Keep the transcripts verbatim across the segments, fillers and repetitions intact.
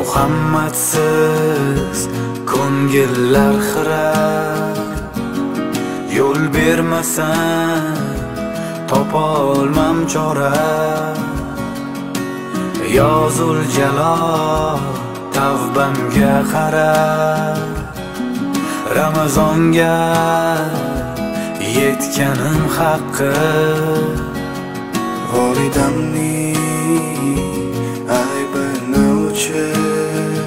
Muhammadsiz ko'ngillar xira, yo'l bermasan topolmam chora. Yozul jalol tavbamga qara, Ramazonga yetganim haqqi. Volidamning aybini o'chir,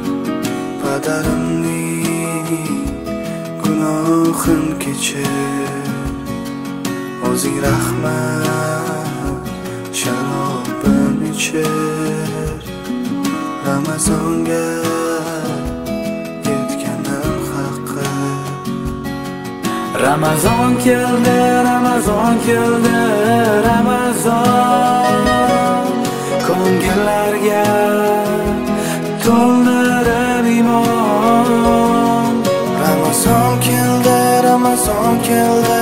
padarimning gunohin kechir. O'zing rahmat sharobim ichir, Ramazonga yetganim haqqi. Ramazon keldi, Ramazon keldi, Ramazon ko'ngillarga to'ldirib iymon. Ramazon keldi, Ramazon keldi,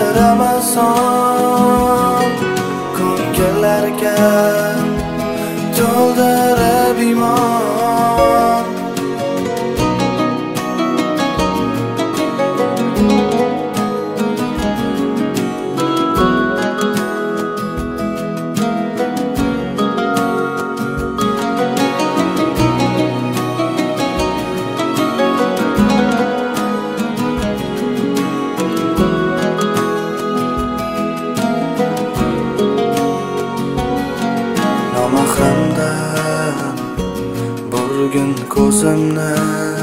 Ramazon ko'ngillarga to'ldirib iymon. Nomahramdan burgun ko'zimni,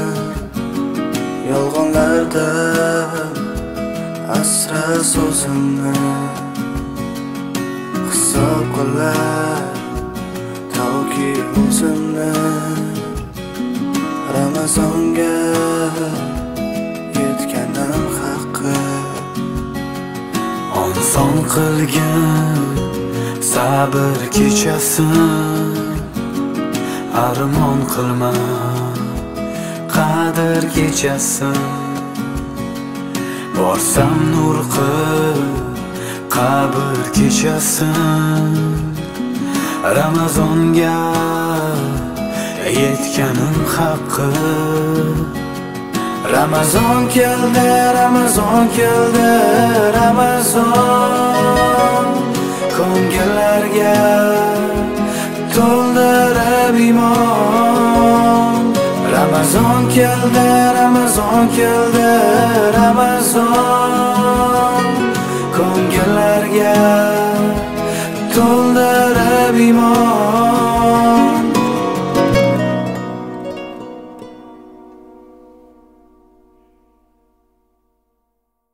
yolg'onlardan asra so'zimni. Hisob qilar toki o'zimni, Ramazonga yetganim haqqi. Onson qilgin sabr kechasin, armon qilma qadr kechasin. Borsam nur qil qabr kechasin, Ramazonga yetganim haqqi. Ramazon keldi, Ramazon keldi, Ramazon ko'ngillarga to'ldirib iymon. Ramazon keldi, Ramazon keldi, Ramazon ko'ngillarga to'ldirib iymon.